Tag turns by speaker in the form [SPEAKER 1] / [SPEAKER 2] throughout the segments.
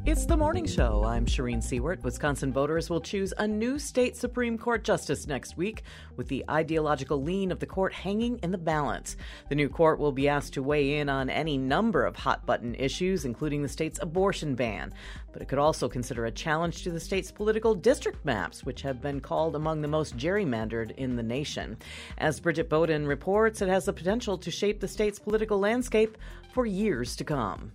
[SPEAKER 1] It's the morning show. I'm Shireen Seward. Wisconsin voters will choose a new state Supreme Court justice next week, with the ideological lean of the court hanging in the balance. The new court will be asked to weigh in on any number of hot-button issues, including the state's abortion ban. But it could also consider a challenge to the state's political district maps, which have been called among the most gerrymandered in the nation. As Bridget Bowden reports, it has the potential to shape the state's political landscape for years to come.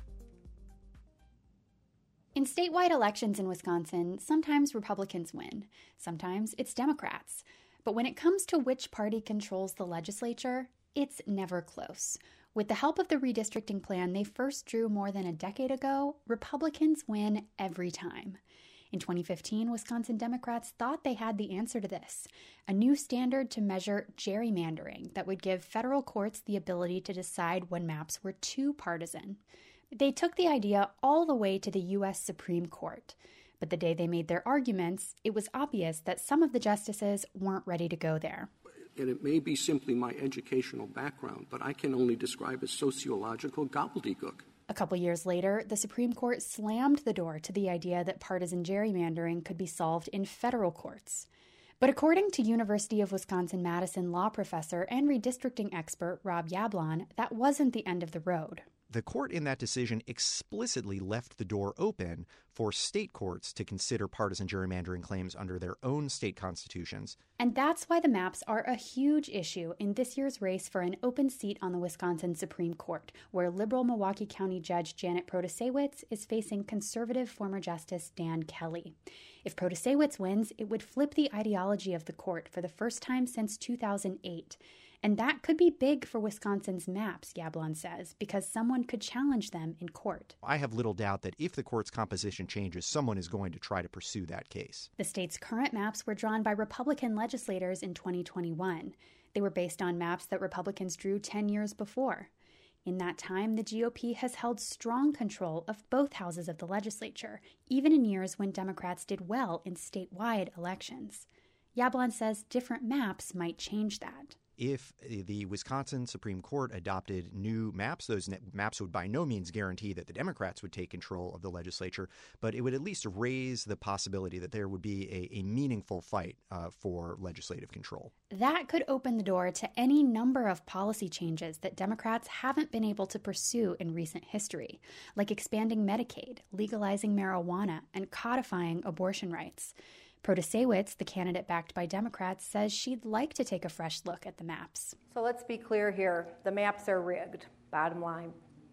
[SPEAKER 2] In statewide elections in Wisconsin, sometimes Republicans win. Sometimes it's Democrats. But when it comes to which party controls the legislature, it's never close. With the help of the redistricting plan they first drew more than a decade ago, Republicans win every time. In 2015, Wisconsin Democrats thought they had the answer to this, a new standard to measure gerrymandering that would give federal courts the ability to decide when maps were too partisan. They took the idea all the way to the U.S. Supreme Court. But the day they made their arguments, it was obvious that some of the justices weren't ready to go there.
[SPEAKER 3] And it may be simply my educational background, but I can only describe as sociological gobbledygook.
[SPEAKER 2] A couple years later, the Supreme Court slammed the door to the idea that partisan gerrymandering could be solved in federal courts. But according to University of Wisconsin-Madison law professor and redistricting expert Rob Yablon, that wasn't the end of the road.
[SPEAKER 4] The court in that decision explicitly left the door open for state courts to consider partisan gerrymandering claims under their own state constitutions.
[SPEAKER 2] And that's why the maps are a huge issue in this year's race for an open seat on the Wisconsin Supreme Court, where liberal Milwaukee County Judge Janet Protasiewicz is facing conservative former Justice Dan Kelly. If Protasiewicz wins, it would flip the ideology of the court for the first time since 2008. And that could be big for Wisconsin's maps, Yablon says, because someone could challenge them in court.
[SPEAKER 4] I have little doubt that if the court's composition changes, someone is going to try to pursue that case.
[SPEAKER 2] The state's current maps were drawn by Republican legislators in 2021. They were based on maps that Republicans drew 10 years before. In that time, the GOP has held strong control of both houses of the legislature, even in years when Democrats did well in statewide elections. Yablon says different maps might change that.
[SPEAKER 4] If the Wisconsin Supreme Court adopted new maps, those maps would by no means guarantee that the Democrats would take control of the legislature, but it would at least raise the possibility that there would be a meaningful fight for legislative control.
[SPEAKER 2] That could open the door to any number of policy changes that Democrats haven't been able to pursue in recent history, like expanding Medicaid, legalizing marijuana, and codifying abortion rights. Protasiewicz, the candidate backed by Democrats, says she'd like to take a fresh look at the maps.
[SPEAKER 5] So let's be clear here. The maps are rigged, bottom line.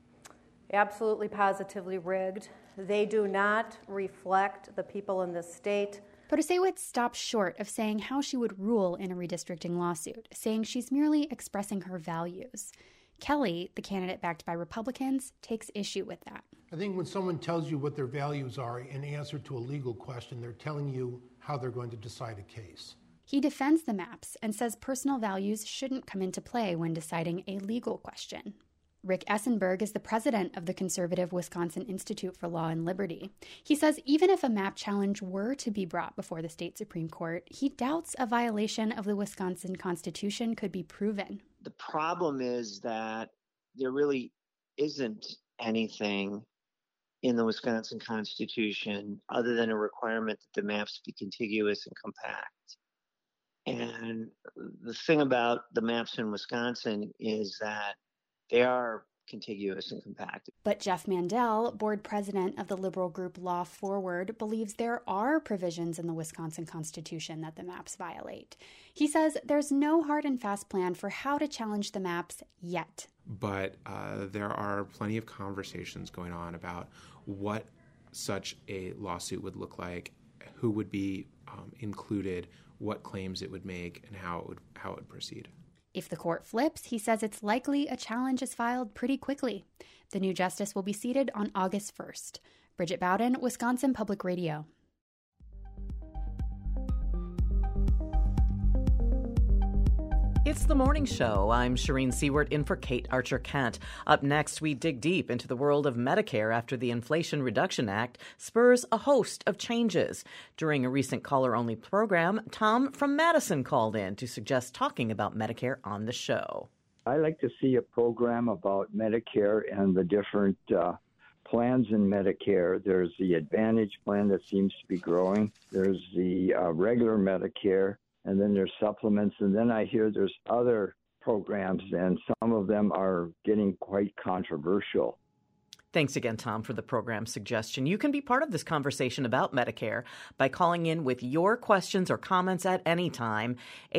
[SPEAKER 5] Absolutely, positively rigged. They do not reflect the people in this state.
[SPEAKER 2] Protasiewicz stopped short of saying how she would rule in a redistricting lawsuit, saying she's merely expressing her values. Kelly, the candidate backed by Republicans, takes issue with that.
[SPEAKER 6] I think when someone tells you what their values are in answer to a legal question, they're telling you how they're going to decide a case.
[SPEAKER 2] He defends the maps and says personal values shouldn't come into play when deciding a legal question. Rick Essenberg is the president of the conservative Wisconsin Institute for Law and Liberty. He says even if a map challenge were to be brought before the state Supreme Court, he doubts a violation of the Wisconsin Constitution could be proven.
[SPEAKER 7] The problem is that there really isn't anything in the Wisconsin Constitution other than a requirement that the maps be contiguous and compact. And the thing about the maps in Wisconsin is that they are contiguous and compact.
[SPEAKER 2] But Jeff Mandel, board president of the liberal group Law Forward, believes there are provisions in the Wisconsin Constitution that the maps violate. He says there's no hard and fast plan for how to challenge the maps yet.
[SPEAKER 8] But there are plenty of conversations going on about what such a lawsuit would look like, who would be included, what claims it would make, and how it would proceed.
[SPEAKER 2] If the court flips, he says it's likely a challenge is filed pretty quickly. The new justice will be seated on August 1st. Bridget Bowden, Wisconsin Public Radio.
[SPEAKER 1] It's the morning show. I'm Shireen Seward in for Kate Archer-Kent. Up next, we dig deep into the world of Medicare after the Inflation Reduction Act spurs a host of changes. During a recent caller-only program, Tom from Madison called in to suggest talking about Medicare on the show.
[SPEAKER 9] I like to see a program about Medicare and the different plans in Medicare. There's the Advantage plan that seems to be growing. There's the regular Medicare, and then there's supplements. And then I hear there's other programs, and some of them are getting quite controversial.
[SPEAKER 1] Thanks again, Tom, for the program suggestion. You can be part of this conversation about Medicare by calling in with your questions or comments at any time.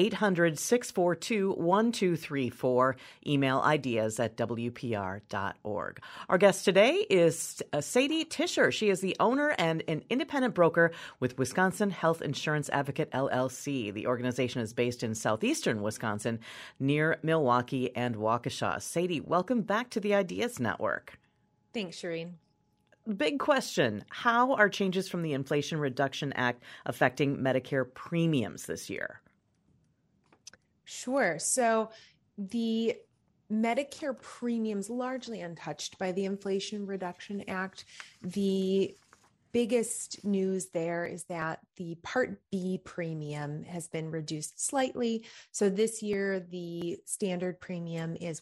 [SPEAKER 1] 800-642-1234. Email ideas@wpr.org. Our guest today is Sadie Tischer. She is the owner and an independent broker with Wisconsin Health Insurance Advocate, LLC. The organization is based in southeastern Wisconsin near Milwaukee and Waukesha. Sadie, welcome back to the Ideas Network.
[SPEAKER 10] Thanks, Shireen.
[SPEAKER 1] Big question. How are changes from the Inflation Reduction Act affecting Medicare premiums this year?
[SPEAKER 10] Sure. So the Medicare premiums largely untouched by the Inflation Reduction Act. The biggest news there is that the Part B premium has been reduced slightly. So this year, the standard premium is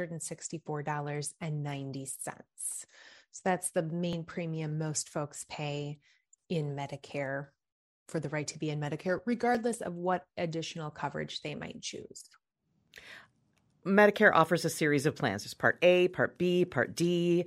[SPEAKER 10] $164.90. So that's the main premium most folks pay in Medicare for the right to be in Medicare, regardless of what additional coverage they might choose.
[SPEAKER 1] Medicare offers a series of plans. There's Part A, Part B, Part D,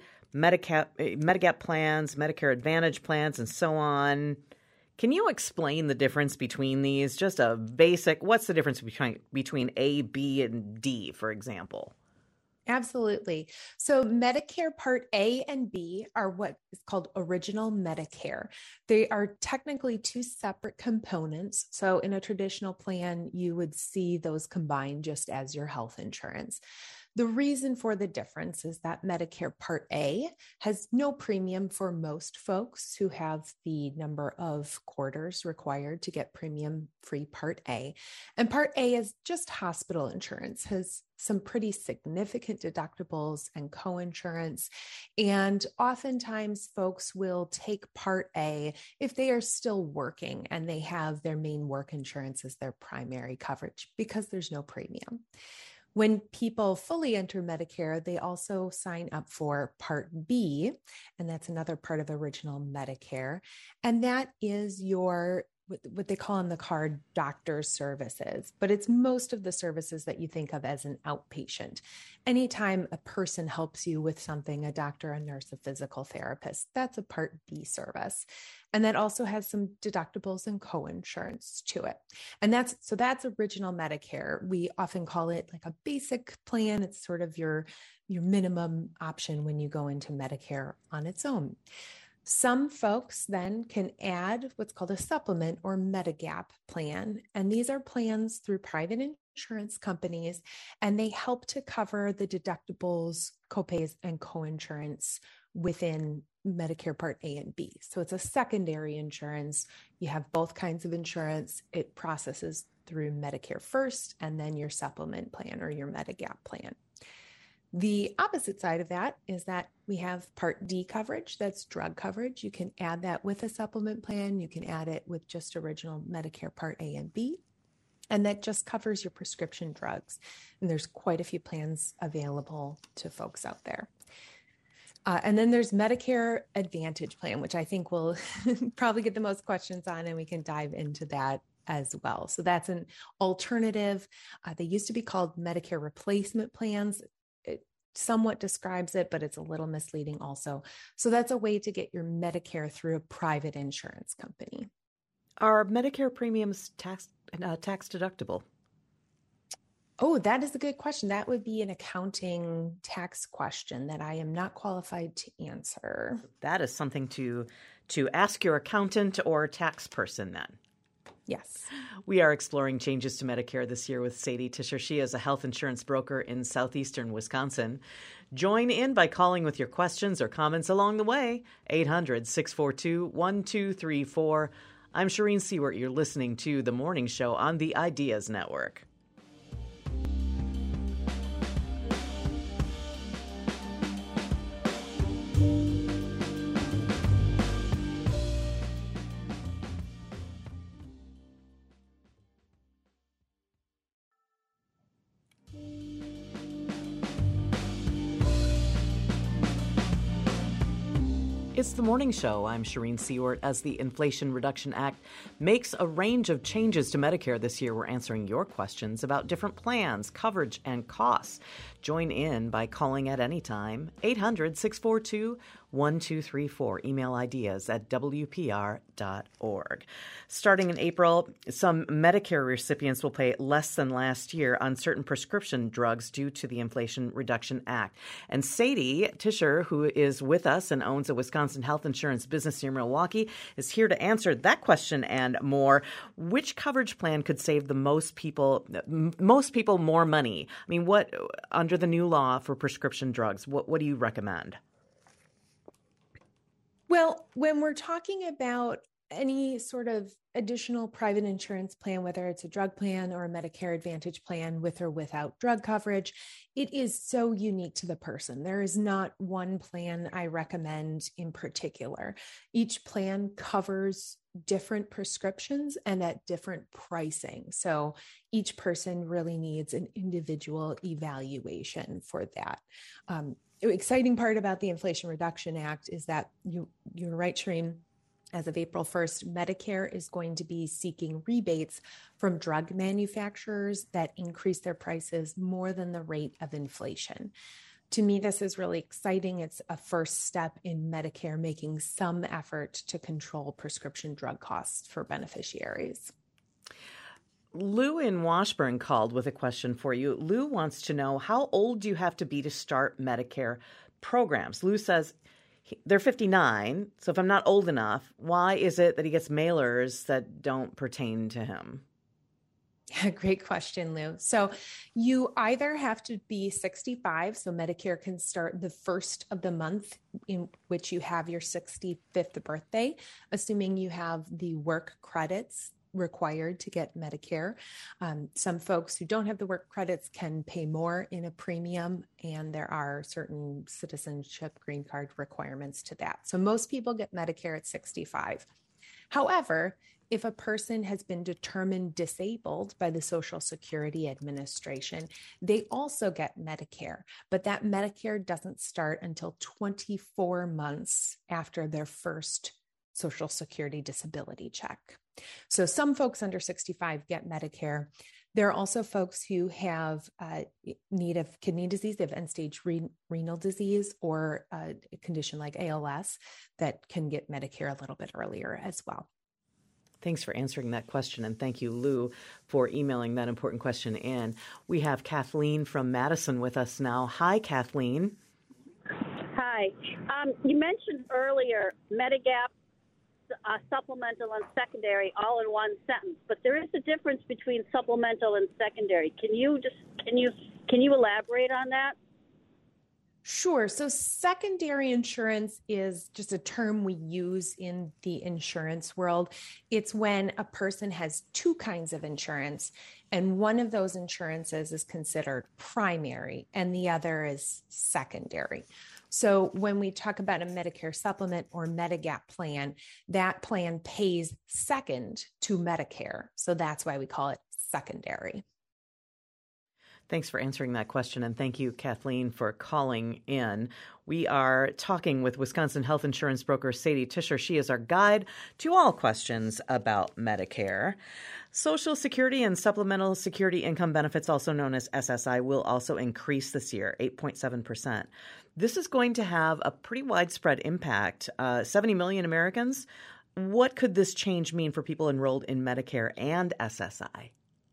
[SPEAKER 1] Medigap plans, Medicare Advantage plans, and so on. Can you explain the difference between these? Just a basic, what's the difference between A, B, and D, for example?
[SPEAKER 10] Absolutely. So Medicare Part A and B are what is called Original Medicare. They are technically two separate components. So in a traditional plan, you would see those combined just as your health insurance. The reason for the difference is that Medicare Part A has no premium for most folks who have the number of quarters required to get premium-free Part A. And Part A is just hospital insurance, has some pretty significant deductibles and coinsurance. And oftentimes folks will take Part A if they are still working and they have their main work insurance as their primary coverage because there's no premium. When people fully enter Medicare, they also sign up for Part B, and that's another part of Original Medicare. And that is your, what they call on the card, doctor services, but it's most of the services that you think of as an outpatient. Anytime a person helps you with something, a doctor, a nurse, a physical therapist, that's a Part B service. And that also has some deductibles and coinsurance to it. And that's Original Medicare. We often call it like a basic plan. It's sort of your minimum option when you go into Medicare on its own. Some folks then can add what's called a supplement or Medigap plan. And these are plans through private insurance companies, and they help to cover the deductibles, copays, and coinsurance within Medicare Part A and B. So it's a secondary insurance. You have both kinds of insurance. It processes through Medicare first, and then your supplement plan or your Medigap plan. The opposite side of that is that we have Part D coverage, that's drug coverage. You can add that with a supplement plan. You can add it with just Original Medicare Part A and B, and that just covers your prescription drugs. And there's quite a few plans available to folks out there. And then there's Medicare Advantage plan, which I think we'll probably get the most questions on, and we can dive into that as well. So that's an alternative. They used to be called Medicare replacement plans. It somewhat describes it, but it's a little misleading also. So that's a way to get your Medicare through a private insurance company.
[SPEAKER 1] Are Medicare premiums tax deductible?
[SPEAKER 10] Oh, that is a good question. That would be an accounting tax question that I am not qualified to answer.
[SPEAKER 1] That is something to ask your accountant or tax person then.
[SPEAKER 10] Yes.
[SPEAKER 1] We are exploring changes to Medicare this year with Sadie Tischer. She is a health insurance broker in southeastern Wisconsin. Join in by calling with your questions or comments along the way. 800-642-1234. I'm Shireen Seward. You're listening to The Morning Show on the Ideas Network. It's the morning show. I'm Shireen Seward. As the Inflation Reduction Act makes a range of changes to Medicare this year, we're answering your questions about different plans, coverage, and costs. Join in by calling at any time, 800-642-1234. Email ideas at WPR.org. Starting in April, some Medicare recipients will pay less than last year on certain prescription drugs due to the Inflation Reduction Act. And Sadie Tischer, who is with us and owns a Wisconsin health insurance business near Milwaukee, is here to answer that question and more. Which coverage plan could save the most people more money? I mean, what under the new law for prescription drugs, what do you recommend?
[SPEAKER 10] Well, when we're talking about any sort of additional private insurance plan, whether it's a drug plan or a Medicare Advantage plan with or without drug coverage, it is so unique to the person. There is not one plan I recommend in particular. Each plan covers different prescriptions and at different pricing. So each person really needs an individual evaluation for that. The exciting part about the Inflation Reduction Act is that you're right, Shireen. As of April 1st, Medicare is going to be seeking rebates from drug manufacturers that increase their prices more than the rate of inflation. To me, this is really exciting. It's a first step in Medicare making some effort to control prescription drug costs for beneficiaries.
[SPEAKER 1] Lou in Washburn called with a question for you. Lou wants to know, how old do you have to be to start Medicare programs? Lou says they're 59, so if I'm not old enough, why is it that he gets mailers that don't pertain to him?
[SPEAKER 10] Yeah, great question, Lou. So you either have to be 65, so Medicare can start the first of the month in which you have your 65th birthday, assuming you have the work credits required to get Medicare. Some folks who don't have the work credits can pay more in a premium, and there are certain citizenship green card requirements to that. So most people get Medicare at 65. However, if a person has been determined disabled by the Social Security Administration, they also get Medicare, but that Medicare doesn't start until 24 months after their first Social Security disability check. So some folks under 65 get Medicare. There are also folks who have need of kidney disease, they have end-stage renal disease, or a condition like ALS that can get Medicare a little bit earlier as well.
[SPEAKER 1] Thanks for answering that question, and thank you, Lou, for emailing that important question in. We have Kathleen from Madison with us now. Hi, Kathleen.
[SPEAKER 11] Hi. You mentioned earlier Medigap, supplemental and secondary all in one sentence, but there is a difference between supplemental and secondary. Can you elaborate on that?
[SPEAKER 10] Sure. So secondary insurance is just a term we use in the insurance world. It's when a person has two kinds of insurance, and one of those insurances is considered primary and the other is secondary. So when we talk about a Medicare supplement or Medigap plan, that plan pays second to Medicare. So that's why we call it secondary.
[SPEAKER 1] Thanks for answering that question, and thank you, Kathleen, for calling in. We are talking with Wisconsin health insurance broker Sadie Tischer. She is our guide to all questions about Medicare. Social Security and Supplemental Security Income Benefits, also known as SSI, will also increase this year, 8.7%. This is going to have a pretty widespread impact. 70 million Americans. What could this change mean for people enrolled in Medicare and SSI?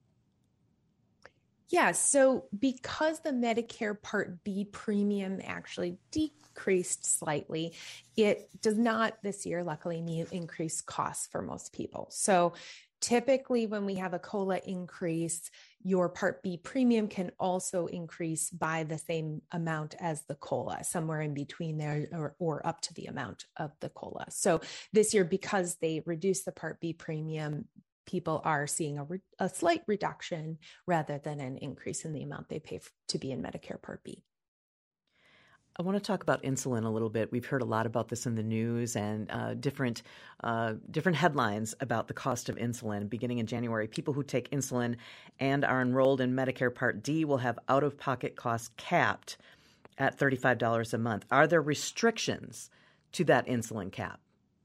[SPEAKER 10] Yeah, so because the Medicare Part B premium actually decreased slightly, it does not this year, luckily, mean increased costs for most people. So typically when we have a COLA increase, your Part B premium can also increase by the same amount as the COLA, somewhere in between there or up to the amount of the COLA. So this year, because they reduced the Part B premium, people are seeing a slight reduction rather than an increase in the amount they pay to be in Medicare Part B.
[SPEAKER 1] I want to talk about insulin a little bit. We've heard a lot about this in the news and different headlines about the cost of insulin. Beginning in January, people who take insulin and are enrolled in Medicare Part D will have out-of-pocket costs capped at $35 a month. Are there restrictions to that insulin cap?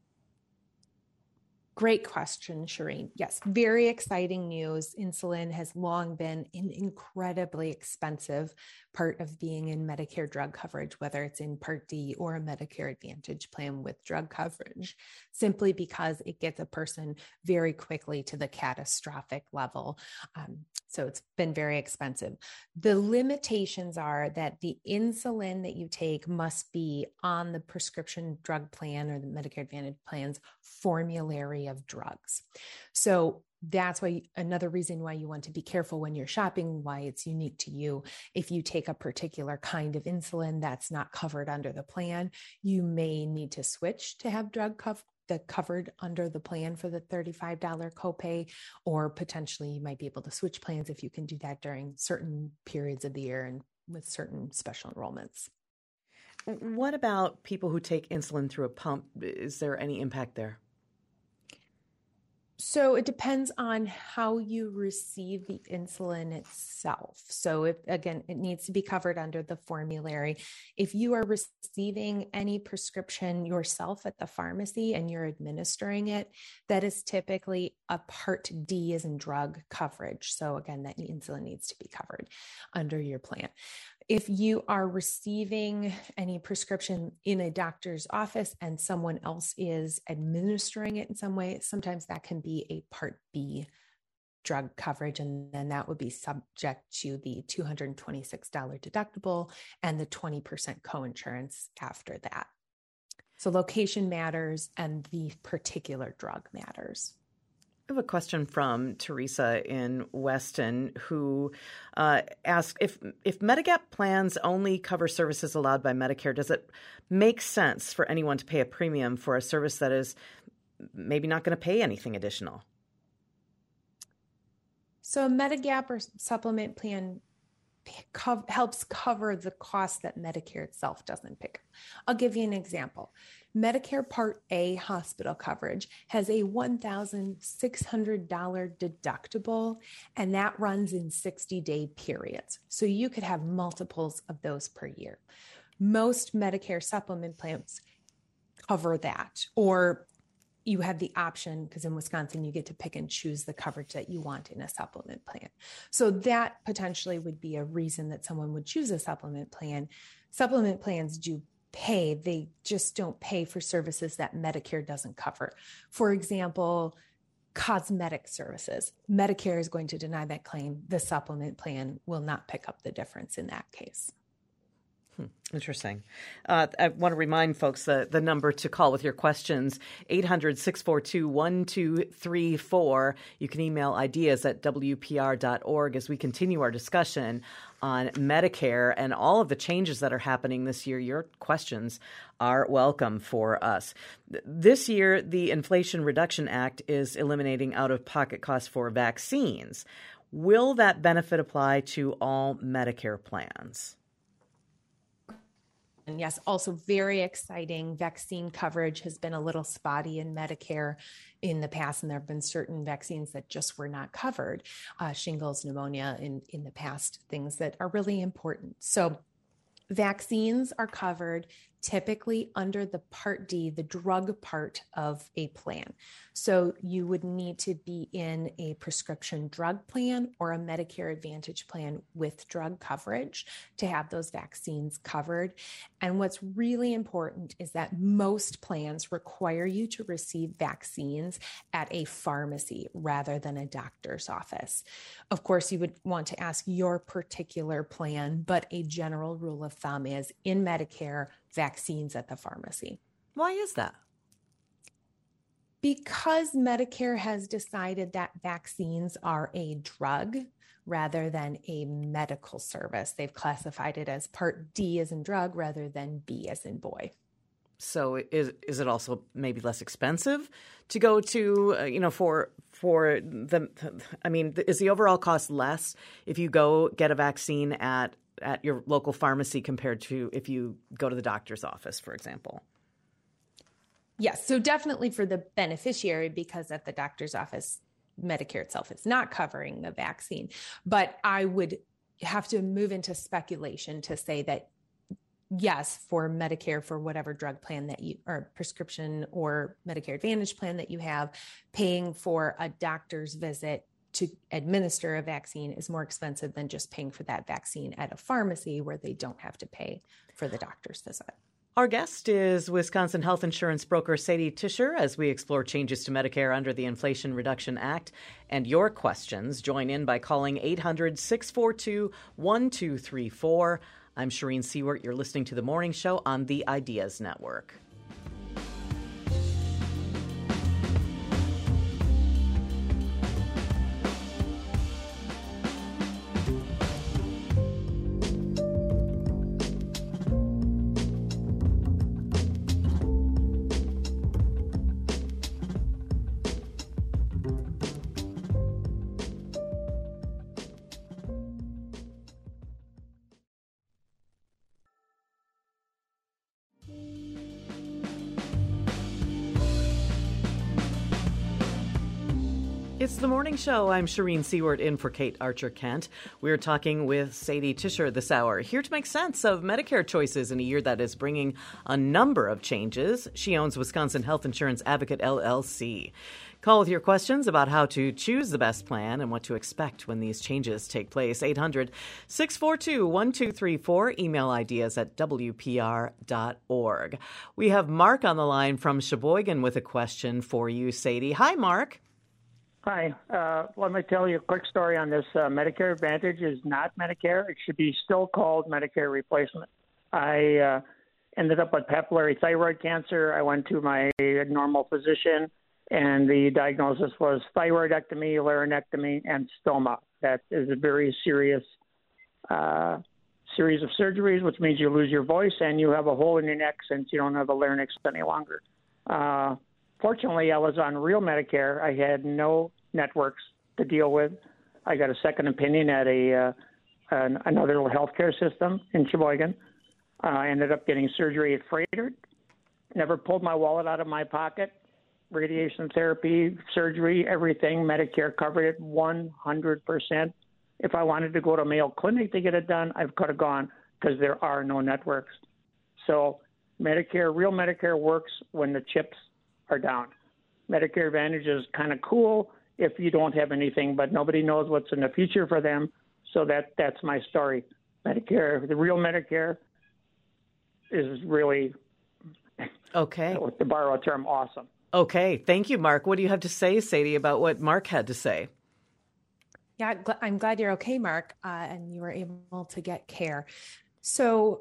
[SPEAKER 10] Great question, Shireen. Yes, very exciting news. Insulin has long been an incredibly expensive part of being in Medicare drug coverage, whether it's in Part D or a Medicare Advantage plan with drug coverage, simply because it gets a person very quickly to the catastrophic level. So it's been very expensive. The limitations are that the insulin that you take must be on the prescription drug plan or the Medicare Advantage plan's formulary of drugs. So that's why another reason why you want to be careful when you're shopping, why it's unique to you. If you take a particular kind of insulin that's not covered under the plan, you may need to switch to have drug covered under the plan for the $35 copay, or potentially you might be able to switch plans if you can do that during certain periods of the year and with certain special enrollments.
[SPEAKER 1] What about people who take insulin through a pump? Is there any impact there?
[SPEAKER 10] So it depends on how you receive the insulin itself. So it needs to be covered under the formulary. If you are receiving any prescription yourself at the pharmacy and you're administering it, that is typically a Part D as in drug coverage. So again, that insulin needs to be covered under your plan. If you are receiving any prescription in a doctor's office and someone else is administering it in some way, sometimes that can be a Part B drug coverage, and then that would be subject to the $226 deductible and the 20% coinsurance after that. So location matters and the particular drug matters.
[SPEAKER 1] I have a question from Teresa in Weston, who asked, if Medigap plans only cover services allowed by Medicare, does it make sense for anyone to pay a premium for a service that is maybe not going to pay anything additional?
[SPEAKER 10] So a Medigap or supplement plan helps cover the cost that Medicare itself doesn't pick. I'll give you an example. Medicare Part A hospital coverage has a $1,600 deductible, and that runs in 60-day periods. So you could have multiples of those per year. Most Medicare supplement plans cover that, or you have the option, because in Wisconsin, you get to pick and choose the coverage that you want in a supplement plan. So that potentially would be a reason that someone would choose a supplement plan. Supplement plans do pay, they just don't pay for services that Medicare doesn't cover. For example, cosmetic services. Medicare is going to deny that claim. The supplement plan will not pick up the difference in that case.
[SPEAKER 1] Interesting. I want to remind folks the number to call with your questions, 800-642-1234. You can email ideas@wpr.org as we continue our discussion on Medicare and all of the changes that are happening this year. Your questions are welcome for us. This year, the Inflation Reduction Act is eliminating out-of-pocket costs for vaccines. Will that benefit apply to all Medicare plans?
[SPEAKER 10] And yes, also very exciting. Vaccine coverage has been a little spotty in Medicare in the past, and there have been certain vaccines that just were not covered, shingles, pneumonia in the past, things that are really important. So vaccines are covered typically under the Part D, the drug part of a plan. So you would need to be in a prescription drug plan or a Medicare Advantage plan with drug coverage to have those vaccines covered. And what's really important is that most plans require you to receive vaccines at a pharmacy rather than a doctor's office. Of course, you would want to ask your particular plan, but a general rule of thumb is in Medicare, vaccines at the pharmacy.
[SPEAKER 1] Why is that?
[SPEAKER 10] Because Medicare has decided that vaccines are a drug rather than a medical service. They've classified it as Part D as in drug rather than B as in boy.
[SPEAKER 1] So is it also maybe less expensive to go to, for the, I mean, is the overall cost less if you go get a vaccine at your local pharmacy compared to if you go to the doctor's office, for example?
[SPEAKER 10] Yes. So definitely for the beneficiary, because at the doctor's office, Medicare itself is not covering the vaccine. But I would have to move into speculation to say that yes, for Medicare, for whatever drug plan that you, or prescription or Medicare Advantage plan that you have, paying for a doctor's visit to administer a vaccine is more expensive than just paying for that vaccine at a pharmacy where they don't have to pay for the doctor's visit.
[SPEAKER 1] Our guest is Wisconsin health insurance broker Sadie Tischer as we explore changes to Medicare under the Inflation Reduction Act. And your questions, join in by calling 800-642-1234. I'm Shireen Seward. You're listening to The Morning Show on the Ideas Network. It's The Morning Show. I'm Shireen Seward in for Kate Archer-Kent. We're talking with Sadie Tischer this hour, here to make sense of Medicare choices in a year that is bringing a number of changes. She owns Wisconsin Health Insurance Advocate, LLC. Call with your questions about how to choose the best plan and what to expect when these changes take place. 800-642-1234. Email ideas at WPR.org. We have Mark on the line from Sheboygan with a question for you, Sadie. Hi, Mark.
[SPEAKER 12] Hi. Let me tell you a quick story on this. Medicare Advantage is not Medicare. It should be still called Medicare Replacement. I ended up with papillary thyroid cancer. I went to my normal physician, and the diagnosis was thyroidectomy, laryngectomy, and stoma. That is a very serious series of surgeries, which means you lose your voice and you have a hole in your neck since you don't have a larynx any longer. Fortunately, I was on real Medicare. I had no networks to deal with. I got a second opinion at another healthcare system in Sheboygan. I ended up getting surgery at Froedtert. Never pulled my wallet out of my pocket. Radiation therapy, surgery, everything. Medicare covered it 100%. If I wanted to go to Mayo Clinic to get it done, I could have gone because there are no networks. So Medicare, real Medicare works when the chips are down. Medicare Advantage is kind of cool if you don't have anything, but nobody knows what's in the future for them. So that's my story. Medicare, the real Medicare is really,
[SPEAKER 1] okay,
[SPEAKER 12] to borrow a term, awesome.
[SPEAKER 1] Okay. Thank you, Mark. What do you have to say, Sadie, about what Mark had to say?
[SPEAKER 10] Yeah, I'm glad you're okay, Mark, and you were able to get care. So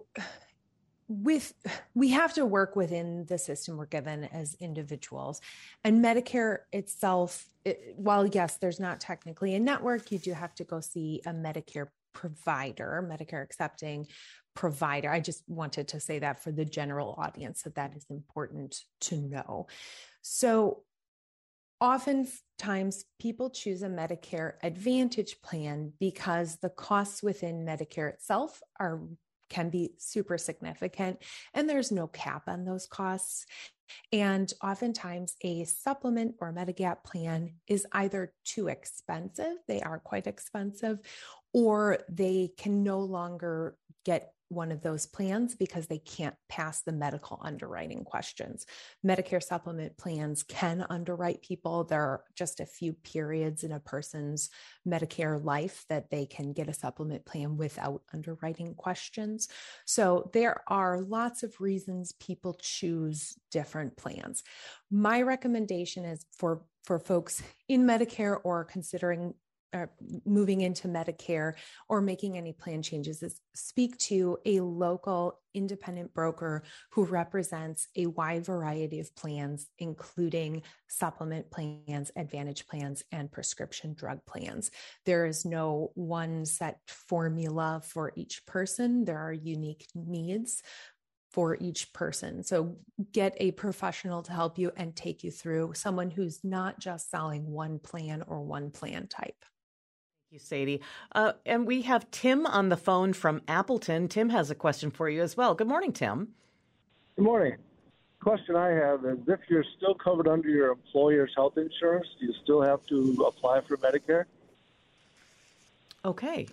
[SPEAKER 10] we have to work within the system we're given as individuals, and Medicare itself, while yes, there's not technically a network, you do have to go see a Medicare provider, Medicare accepting provider. I just wanted to say that for the general audience, that is important to know. So oftentimes people choose a Medicare Advantage plan because the costs within Medicare itself can be super significant, and there's no cap on those costs. And oftentimes a supplement or Medigap plan is either too expensive, they are quite expensive, or they can no longer get one of those plans because they can't pass the medical underwriting questions. Medicare supplement plans can underwrite people. There are just a few periods in a person's Medicare life that they can get a supplement plan without underwriting questions. So there are lots of reasons people choose different plans. My recommendation is for folks in Medicare or considering moving into Medicare or making any plan changes is speak to a local independent broker who represents a wide variety of plans, including supplement plans, advantage plans, and prescription drug plans. There is no one set formula for each person. There are unique needs for each person. So get a professional to help you and take you through, someone who's not just selling one plan or one plan type.
[SPEAKER 1] Thank you, Sadie. And we have Tim on the phone from Appleton. Tim has a question for you as well. Good morning, Tim.
[SPEAKER 13] Good morning. The question I have is, if you're still covered under your employer's health insurance, do you still have to apply for Medicare?
[SPEAKER 1] Okay.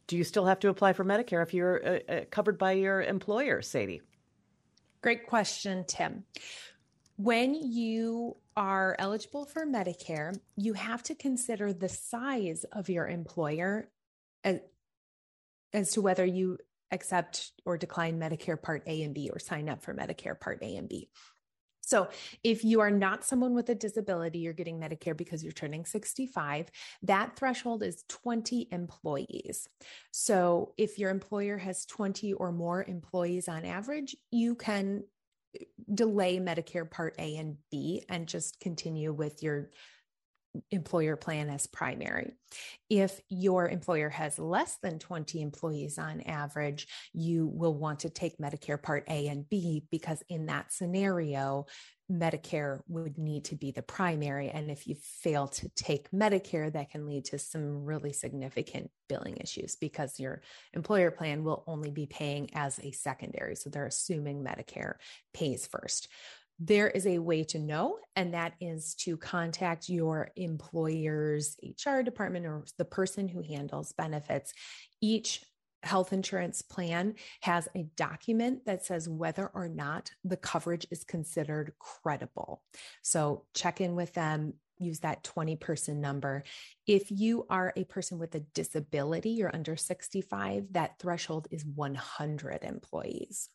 [SPEAKER 1] do you still have to apply for Medicare if you're covered by your employer, Sadie?
[SPEAKER 10] Great question, Tim. When you are eligible for Medicare, you have to consider the size of your employer as to whether you accept or decline Medicare Part A and B or sign up for Medicare Part A and B. So if you are not someone with a disability, you're getting Medicare because you're turning 65, that threshold is 20 employees. So if your employer has 20 or more employees on average, you can delay Medicare Part A and B and just continue with your employer plan as primary. If your employer has less than 20 employees on average, you will want to take Medicare Part A and B because in that scenario, Medicare would need to be the primary. And if you fail to take Medicare, that can lead to some really significant billing issues because your employer plan will only be paying as a secondary. So they're assuming Medicare pays first. There is a way to know, and that is to contact your employer's HR department or the person who handles benefits. Each health insurance plan has a document that says whether or not the coverage is considered credible. So check in with them, use that 20-person number. If you are a person with a disability, you're under 65, that threshold is 100 employees.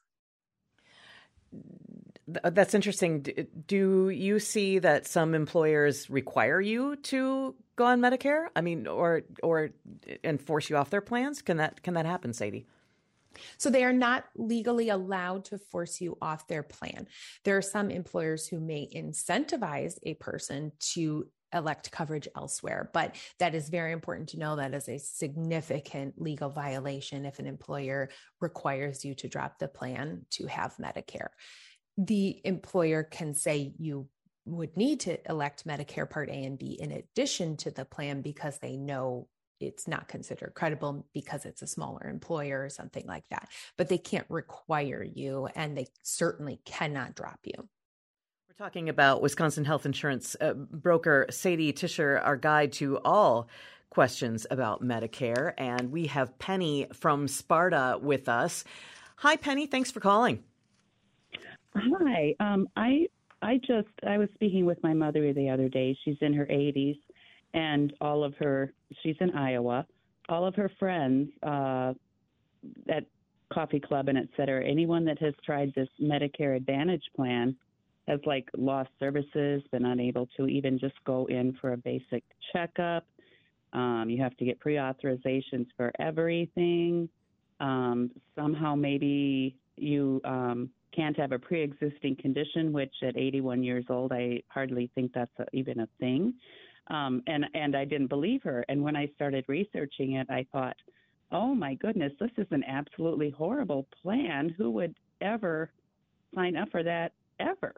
[SPEAKER 1] That's interesting. Do you see that some employers require you to go on Medicare? I mean, or enforce you off their plans? Can that happen, Sadie?
[SPEAKER 10] So they are not legally allowed to force you off their plan. There are some employers who may incentivize a person to elect coverage elsewhere, but that is very important to know. That is a significant legal violation if an employer requires you to drop the plan to have Medicare. The employer can say you would need to elect Medicare Part A and B in addition to the plan because they know it's not considered credible because it's a smaller employer or something like that. But they can't require you, and they certainly cannot drop you.
[SPEAKER 1] We're talking about Wisconsin health insurance broker Sadie Tischer, our guide to all questions about Medicare. And we have Penny from Sparta with us. Hi, Penny. Thanks for calling.
[SPEAKER 14] Hi. I was speaking with my mother the other day. She's in her 80s, and she's in Iowa. All of her friends at Coffee Club and et cetera, anyone that has tried this Medicare Advantage plan has lost services, been unable to even just go in for a basic checkup. You have to get pre-authorizations for everything. Somehow maybe you can't have a pre-existing condition, which at 81 years old, I hardly think that's even a thing. And I didn't believe her. And when I started researching it, I thought, oh my goodness, this is an absolutely horrible plan. Who would ever sign up for that ever?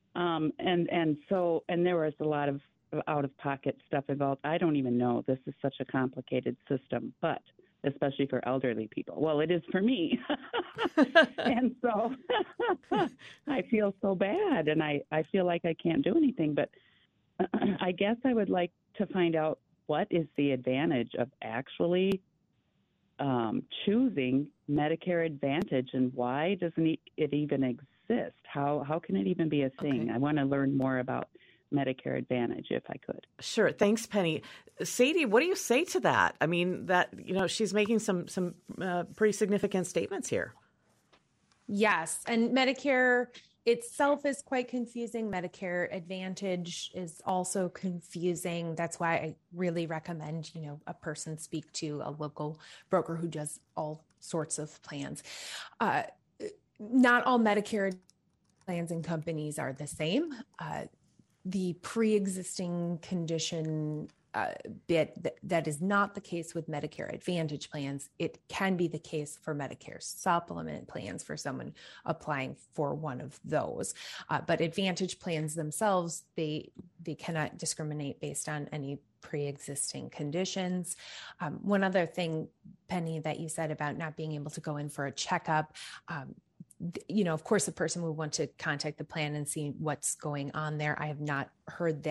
[SPEAKER 14] And there was a lot of out-of-pocket stuff involved. I don't even know. This is such a complicated system, but especially for elderly people. Well, it is for me. And so I feel so bad, and I feel like I can't do anything. But I guess I would like to find out what is the advantage of actually choosing Medicare Advantage, and why doesn't it even exist? How can it even be a thing? Okay. I want to learn more about Medicare Advantage if I could.
[SPEAKER 1] Sure. Thanks, Penny. Sadie, what do you say to that? I mean, she's making some pretty significant statements here.
[SPEAKER 10] Yes. And Medicare itself is quite confusing. Medicare Advantage is also confusing. That's why I really recommend, a person speak to a local broker who does all sorts of plans. Not all Medicare plans and companies are the same. The pre-existing condition bit, that is not the case with Medicare Advantage plans. It can be the case for Medicare supplement plans for someone applying for one of those. But Advantage plans themselves, they cannot discriminate based on any pre-existing conditions. One other thing, Penny, that you said about not being able to go in for a checkup, of course, the person would want to contact the plan and see what's going on there. I have not heard that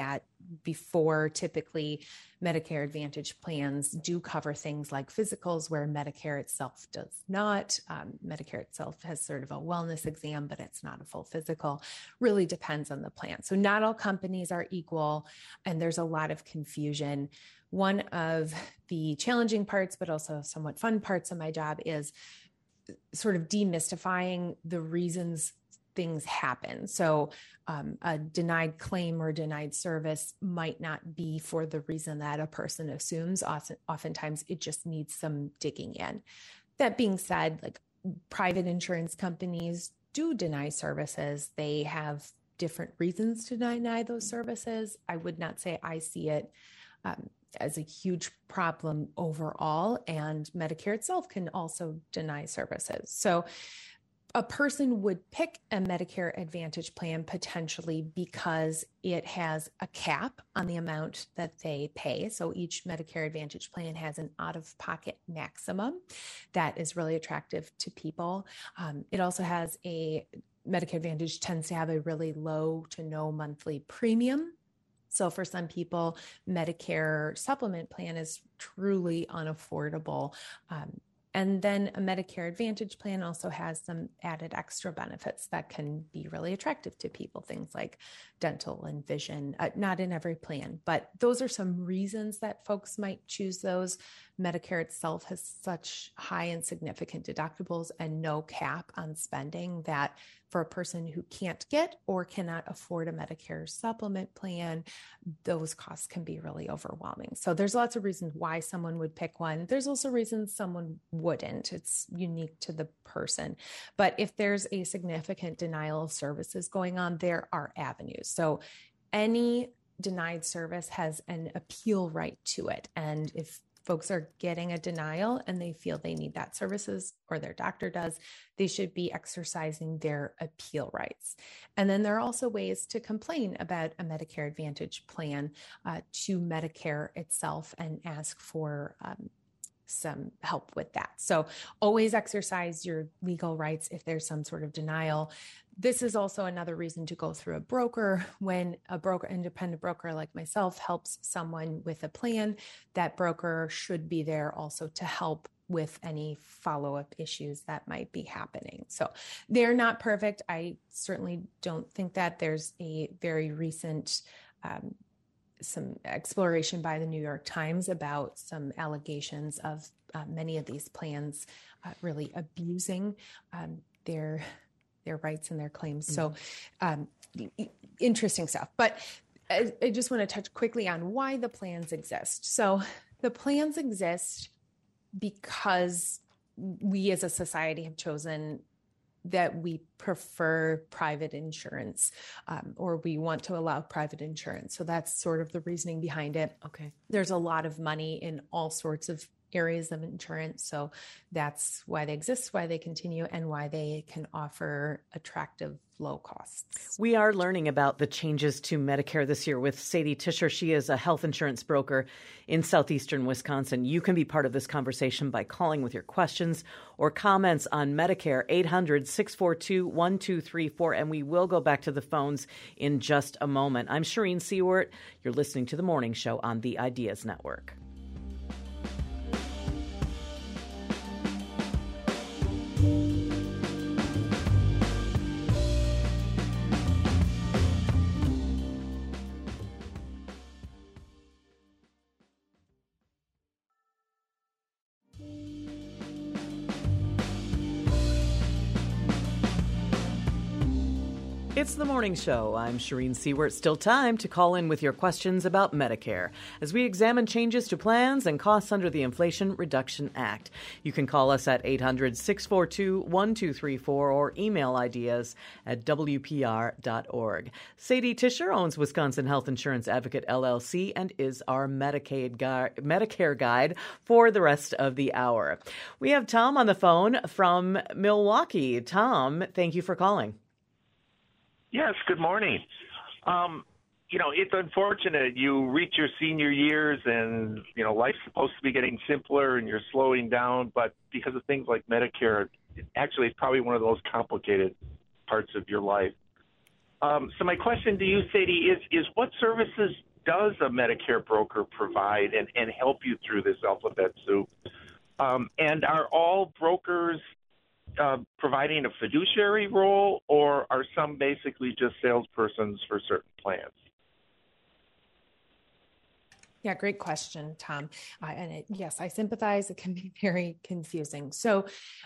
[SPEAKER 10] before. Typically, Medicare Advantage plans do cover things like physicals, where Medicare itself does not. Medicare itself has sort of a wellness exam, but it's not a full physical. Really depends on the plan. So not all companies are equal, and there's a lot of confusion. One of the challenging parts, but also somewhat fun parts of my job, is sort of demystifying the reasons things happen. So a denied claim or denied service might not be for the reason that a person assumes. Oftentimes it just needs some digging in. That being said, like, private insurance companies do deny services. They have different reasons to deny those services. I would not say I see it as a huge problem overall, and Medicare itself can also deny services. So a person would pick a Medicare Advantage plan potentially because it has a cap on the amount that they pay. So each Medicare Advantage plan has an out-of-pocket maximum that is really attractive to people. It also has Medicare Advantage tends to have a really low to no monthly premium. So for some people, Medicare supplement plan is truly unaffordable. And then a Medicare Advantage plan also has some added extra benefits that can be really attractive to people, things like dental and vision, not in every plan, but those are some reasons that folks might choose those. Medicare itself has such high and significant deductibles and no cap on spending that for a person who can't get or cannot afford a Medicare supplement plan, those costs can be really overwhelming. So there's lots of reasons why someone would pick one. There's also reasons someone wouldn't. It's unique to the person. But if there's a significant denial of services going on, there are avenues. So any denied service has an appeal right to it. And if folks are getting a denial and they feel they need that services, or their doctor does, they should be exercising their appeal rights. And then there are also ways to complain about a Medicare Advantage plan to Medicare itself and ask for some help with that. So always exercise your legal rights if there's some sort of denial. This is also another reason to go through a broker. When a independent broker like myself helps someone with a plan, that broker should be there also to help with any follow-up issues that might be happening. So they're not perfect. I certainly don't think that. There's a very recent some exploration by the New York Times about some allegations of many of these plans really abusing their rights and their claims. So interesting stuff. But I just want to touch quickly on why the plans exist. So the plans exist because we as a society have chosen that we prefer private insurance, or we want to allow private insurance. So that's sort of the reasoning behind it.
[SPEAKER 1] Okay.
[SPEAKER 10] There's a lot of money in all sorts of areas of insurance. So that's why they exist, why they continue, and why they can offer attractive low costs.
[SPEAKER 1] We are learning about the changes to Medicare this year with Sadie Tischer. She is a health insurance broker in southeastern Wisconsin. You can be part of this conversation by calling with your questions or comments on Medicare, 800-642-1234, and we will go back to the phones in just a moment. I'm Shireen Seward. You're listening to The Morning Show on the Ideas Network. It's The Morning Show. I'm Shireen Seward. Still time to call in with your questions about Medicare as we examine changes to plans and costs under the Inflation Reduction Act. You can call us at 800-642-1234 or email ideas at WPR.org. Sadie Tischer owns Wisconsin Health Insurance Advocate LLC and is our Medicare guide for the rest of the hour. We have Tom on the phone from Milwaukee. Tom, thank you for calling.
[SPEAKER 15] Yes, good morning. It's unfortunate you reach your senior years and, life's supposed to be getting simpler and you're slowing down, but because of things like Medicare, actually it's probably one of those complicated parts of your life. So my question to you, Sadie, is what services does a Medicare broker provide and help you through this alphabet soup? And are all brokers providing a fiduciary role, or are some basically just salespersons for certain plans?
[SPEAKER 10] Yeah, great question, Tom. Yes, I sympathize. It can be very confusing. So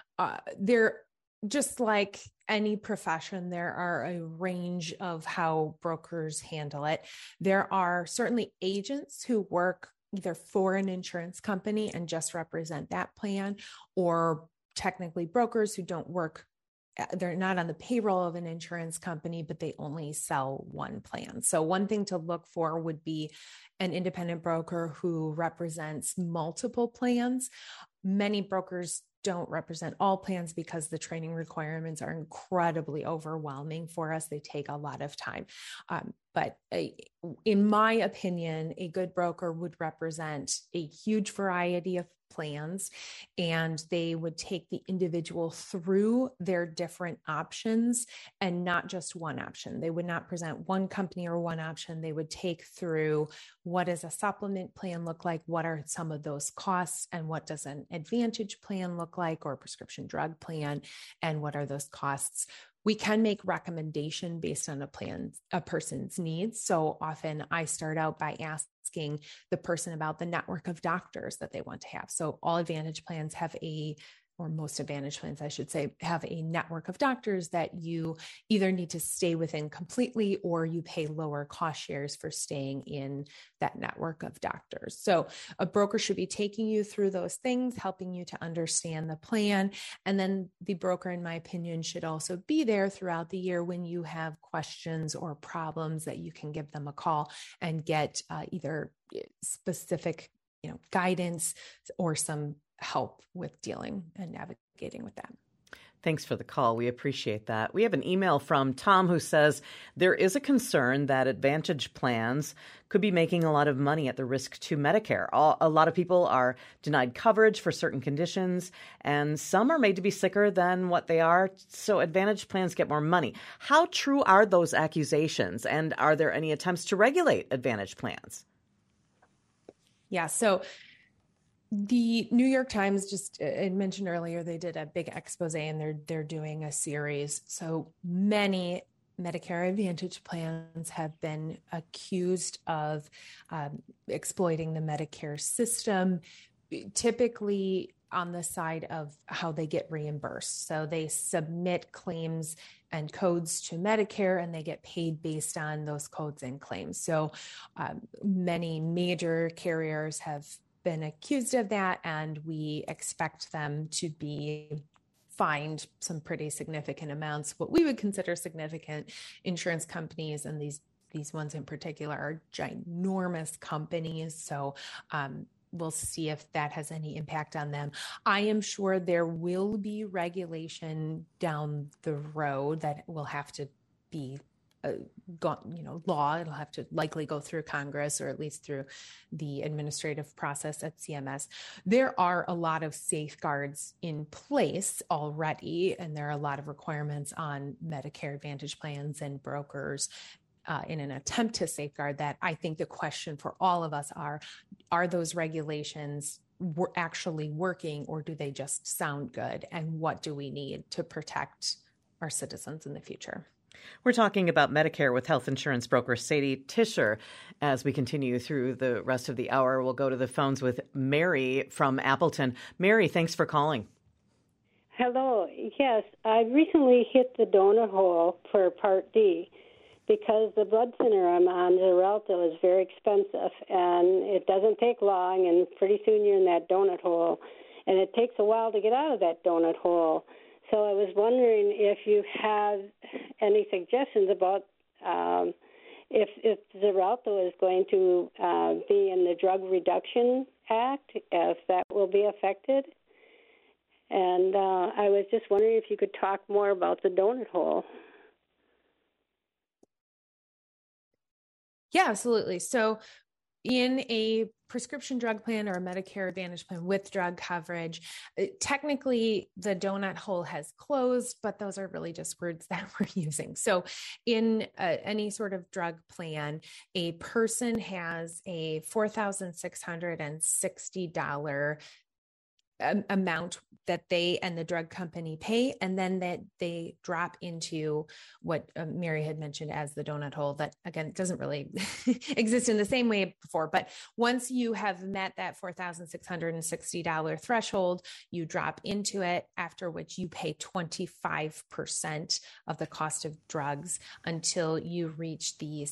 [SPEAKER 10] there, just like any profession, there are a range of how brokers handle it. There are certainly agents who work either for an insurance company and just represent that plan, or technically brokers who don't work. They're not on the payroll of an insurance company, but they only sell one plan. So one thing to look for would be an independent broker who represents multiple plans. Many brokers don't represent all plans because the training requirements are incredibly overwhelming for us. They take a lot of time. But in my opinion, a good broker would represent a huge variety of plans, and they would take the individual through their different options and not just one option. They would not present one company or one option. They would take through, what does a supplement plan look like? What are some of those costs? And what does an advantage plan look like, or a prescription drug plan? And what are those costs? We can make recommendation based on a person's needs. So often I start out by asking the person about the network of doctors that they want to have. So all Advantage plans have or most Advantage plans, I should say, have a network of doctors that you either need to stay within completely, or you pay lower cost shares for staying in that network of doctors. So a broker should be taking you through those things, helping you to understand the plan. And then the broker, in my opinion, should also be there throughout the year when you have questions or problems, that you can give them a call and get either specific, guidance or some help with dealing and navigating with that.
[SPEAKER 1] Thanks for the call. We appreciate that. We have an email from Tom who says there is a concern that Advantage plans could be making a lot of money at the risk to Medicare. A lot of people are denied coverage for certain conditions, and some are made to be sicker than what they are, so Advantage plans get more money. How true are those accusations, and are there any attempts to regulate Advantage plans?
[SPEAKER 10] Yeah, so the New York Times, just I mentioned earlier, they did a big expose, and they're doing a series. So many Medicare Advantage plans have been accused of exploiting the Medicare system, typically on the side of how they get reimbursed. So they submit claims and codes to Medicare, and they get paid based on those codes and claims. So many major carriers have been accused of that, and we expect them to be fined some pretty significant amounts. What we would consider significant. Insurance companies, and these ones in particular, are ginormous companies. So we'll see if that has any impact on them. I am sure there will be regulation down the road that will have to be law. It'll have to likely go through Congress, or at least through the administrative process at CMS. There are a lot of safeguards in place already, and there are a lot of requirements on Medicare Advantage plans and brokers in an attempt to safeguard that. I think the question for all of us are those regulations actually working, or do they just sound good? And what do we need to protect our citizens in the future?
[SPEAKER 1] We're talking about Medicare with health insurance broker Sadie Tischer. As we continue through the rest of the hour, we'll go to the phones with Mary from Appleton. Mary, thanks for calling.
[SPEAKER 16] Hello. Yes, I recently hit the donut hole for Part D because the blood thinner I'm on, Xarelto, is very expensive, and it doesn't take long, and pretty soon you're in that donut hole, and it takes a while to get out of that donut hole. So I was wondering if you have any suggestions about if Xarelto is going to be in the Drug Reduction Act, if that will be affected. And I was just wondering if you could talk more about the donut hole.
[SPEAKER 10] Yeah, absolutely. So in a prescription drug plan or a Medicare Advantage plan with drug coverage, technically the donut hole has closed, but those are really just words that we're using. So in any sort of drug plan, a person has a $4,660 amount that they and the drug company pay, and then that they drop into what Mary had mentioned as the donut hole that, again, doesn't really exist in the same way before. But once you have met that $4,660 threshold, you drop into it, after which you pay 25% of the cost of drugs until you reach the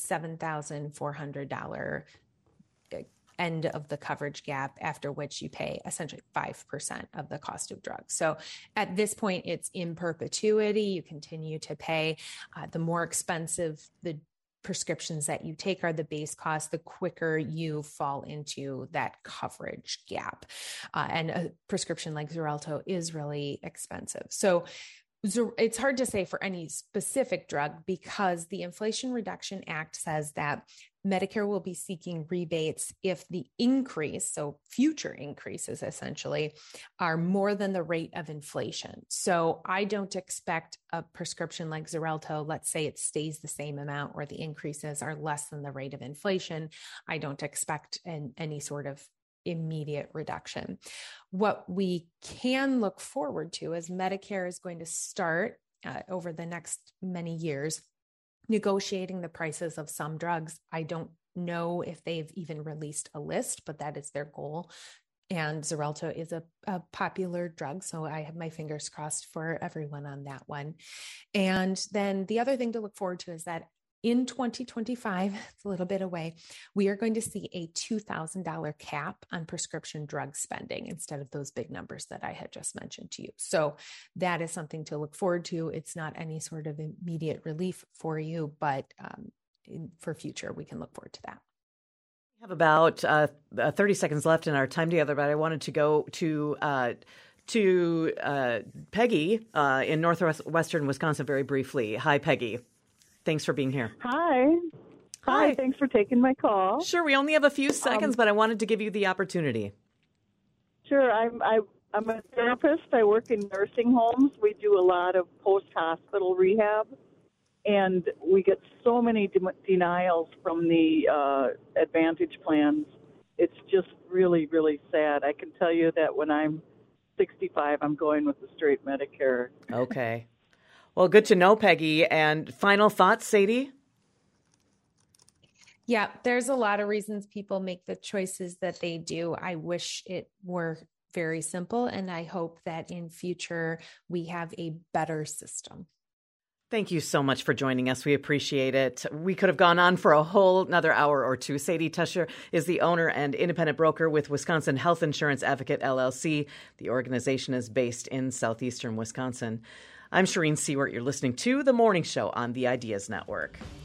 [SPEAKER 10] $7,400 end of the coverage gap, after which you pay essentially 5% of the cost of drugs. So at this point, it's in perpetuity. You continue to pay. The more expensive the prescriptions that you take are the base cost, the quicker you fall into that coverage gap. And a prescription like Xarelto is really expensive. So it's hard to say for any specific drug because the Inflation Reduction Act says that Medicare will be seeking rebates if the increase, so future increases essentially, are more than the rate of inflation. So I don't expect a prescription like Xarelto, let's say it stays the same amount or the increases are less than the rate of inflation. I don't expect any sort of immediate reduction. What we can look forward to is Medicare is going to start over the next many years negotiating the prices of some drugs. I don't know if they've even released a list, but that is their goal. And Xarelto is a popular drug, so I have my fingers crossed for everyone on that one. And then the other thing to look forward to is that in 2025, it's a little bit away, we are going to see a $2,000 cap on prescription drug spending instead of those big numbers that I had just mentioned to you. So that is something to look forward to. It's not any sort of immediate relief for you, but for future, we can look forward to that.
[SPEAKER 1] We have about 30 seconds left in our time together, but I wanted to go to Peggy in northwestern Wisconsin very briefly. Hi, Peggy. Thanks for being here.
[SPEAKER 17] Hi. Thanks for taking my call.
[SPEAKER 1] Sure. We only have a few seconds, but I wanted to give you the opportunity.
[SPEAKER 17] Sure. I'm a therapist. I work in nursing homes. We do a lot of post-hospital rehab, and we get so many denials from the Advantage plans. It's just really, really sad. I can tell you that when I'm 65, I'm going with the straight Medicare.
[SPEAKER 1] Okay. Well, good to know, Peggy. And final thoughts, Sadie?
[SPEAKER 10] Yeah, there's a lot of reasons people make the choices that they do. I wish it were very simple, and I hope that in future we have a better system.
[SPEAKER 1] Thank you so much for joining us. We appreciate it. We could have gone on for a whole another hour or two. Sadie Tusher is the owner and independent broker with Wisconsin Health Insurance Advocate, LLC. The organization is based in southeastern Wisconsin. I'm Shireen Seward. You're listening to The Morning Show on the Ideas Network.